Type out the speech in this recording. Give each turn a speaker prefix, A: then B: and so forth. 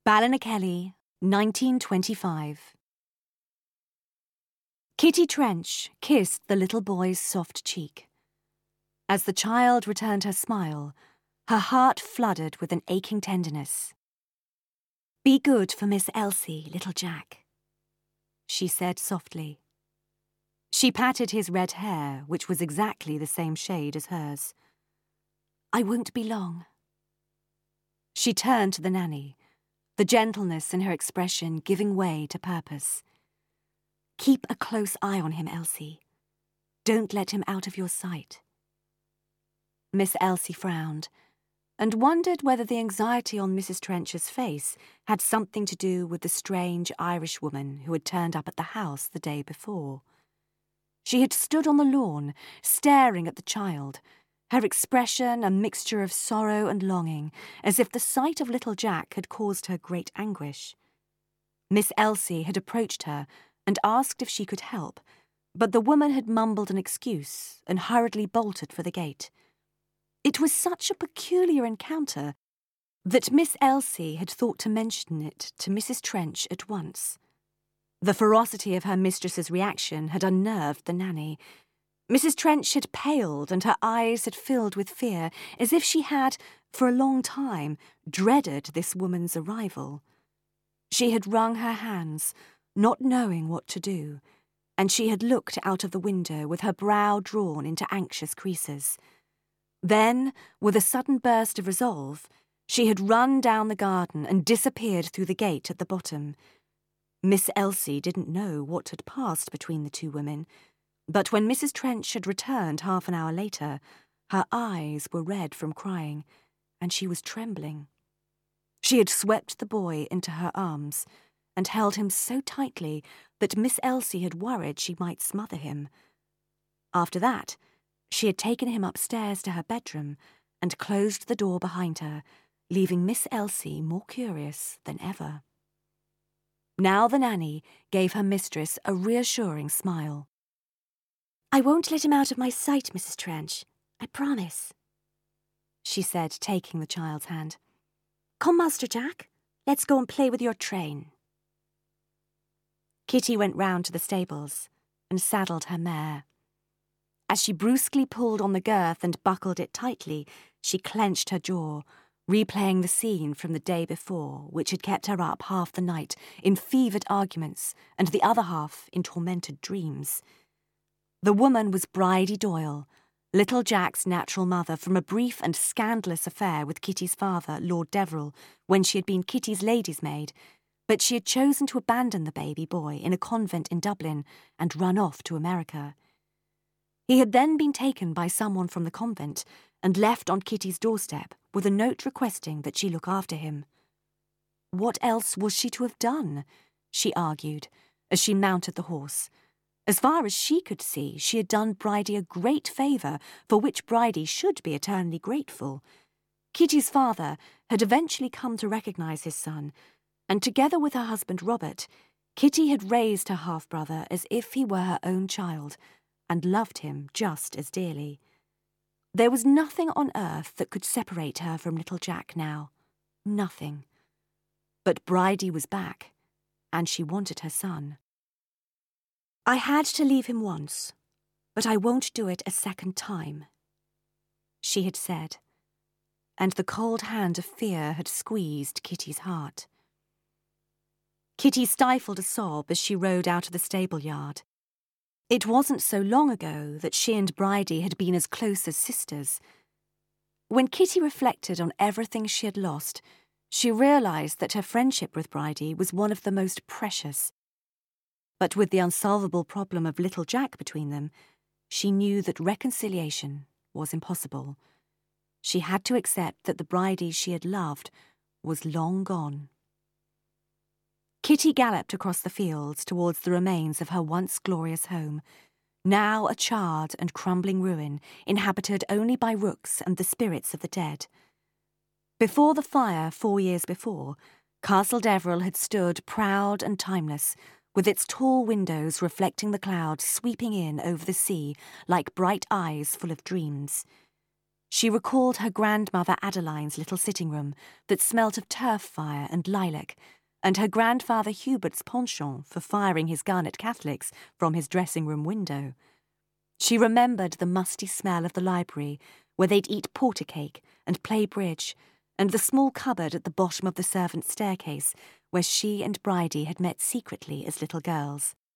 A: Ballinackelly, 1925. Kitty Trench kissed the little boy's soft cheek. As the child returned her smile, her heart flooded with an aching tenderness. "Be good for Miss Elsie, little Jack," she said softly. She patted his red hair, which was exactly the same shade as hers. "I won't be long." She turned to the nanny, the gentleness in her expression giving way to purpose. "Keep a close eye on him, Elsie. Don't let him out of your sight." Miss Elsie frowned, and wondered whether the anxiety on Mrs. Trench's face had something to do with the strange Irish woman who had turned up at the house the day before. She had stood on the lawn, staring at the child, her expression a mixture of sorrow and longing, as if the sight of little Jack had caused her great anguish. Miss Elsie had approached her and asked if she could help, but the woman had mumbled an excuse and hurriedly bolted for the gate. It was such a peculiar encounter that Miss Elsie had thought to mention it to Mrs. Trench at once. The ferocity of her mistress's reaction had unnerved the nanny. Mrs. Trench had paled and her eyes had filled with fear, as if she had, for a long time, dreaded this woman's arrival. She had wrung her hands, not knowing what to do, and she had looked out of the window with her brow drawn into anxious creases. Then, with a sudden burst of resolve, she had run down the garden and disappeared through the gate at the bottom. Miss Elsie didn't know what had passed between the two women, but when Mrs. Trench had returned half an hour later, her eyes were red from crying, and she was trembling. She had swept the boy into her arms and held him so tightly that Miss Elsie had worried she might smother him. After that, she had taken him upstairs to her bedroom and closed the door behind her, leaving Miss Elsie more curious than ever. Now the nanny gave her mistress a reassuring smile. "I won't let him out of my sight, Mrs. Trench, I promise," she said, taking the child's hand. "Come, Master Jack, let's go and play with your train." Kitty went round to the stables and saddled her mare. As she brusquely pulled on the girth and buckled it tightly, she clenched her jaw, replaying the scene from the day before, which had kept her up half the night in fevered arguments and the other half in tormented dreams. The woman was Bridie Doyle, little Jack's natural mother from a brief and scandalous affair with Kitty's father, Lord Deverell, when she had been Kitty's lady's maid, but she had chosen to abandon the baby boy in a convent in Dublin and run off to America. He had then been taken by someone from the convent and left on Kitty's doorstep with a note requesting that she look after him. What else was she to have done? She argued, as she mounted the horse. As far as she could see, she had done Bridie a great favour, for which Bridie should be eternally grateful. Kitty's father had eventually come to recognise his son, and together with her husband Robert, Kitty had raised her half-brother as if he were her own child, and loved him just as dearly. There was nothing on earth that could separate her from little Jack now. Nothing. But Bridie was back, and she wanted her son. "I had to leave him once, but I won't do it a second time," she had said, and the cold hand of fear had squeezed Kitty's heart. Kitty stifled a sob as she rode out of the stable-yard. It wasn't so long ago that she and Bridie had been as close as sisters. When Kitty reflected on everything she had lost, she realised that her friendship with Bridie was one of the most precious. But with the unsolvable problem of little Jack between them, she knew that reconciliation was impossible. She had to accept that the Bridie she had loved was long gone. Kitty galloped across the fields towards the remains of her once glorious home, now a charred and crumbling ruin inhabited only by rooks and the spirits of the dead. Before the fire 4 years before, Castle Deverell had stood proud and timeless, with its tall windows reflecting the clouds sweeping in over the sea like bright eyes full of dreams. She recalled her grandmother Adeline's little sitting room that smelt of turf fire and lilac, and her grandfather Hubert's penchant for firing his gun at Catholics from his dressing-room window. She remembered the musty smell of the library, where they'd eat porter cake and play bridge, and the small cupboard at the bottom of the servants' staircase, where she and Bridie had met secretly as little girls.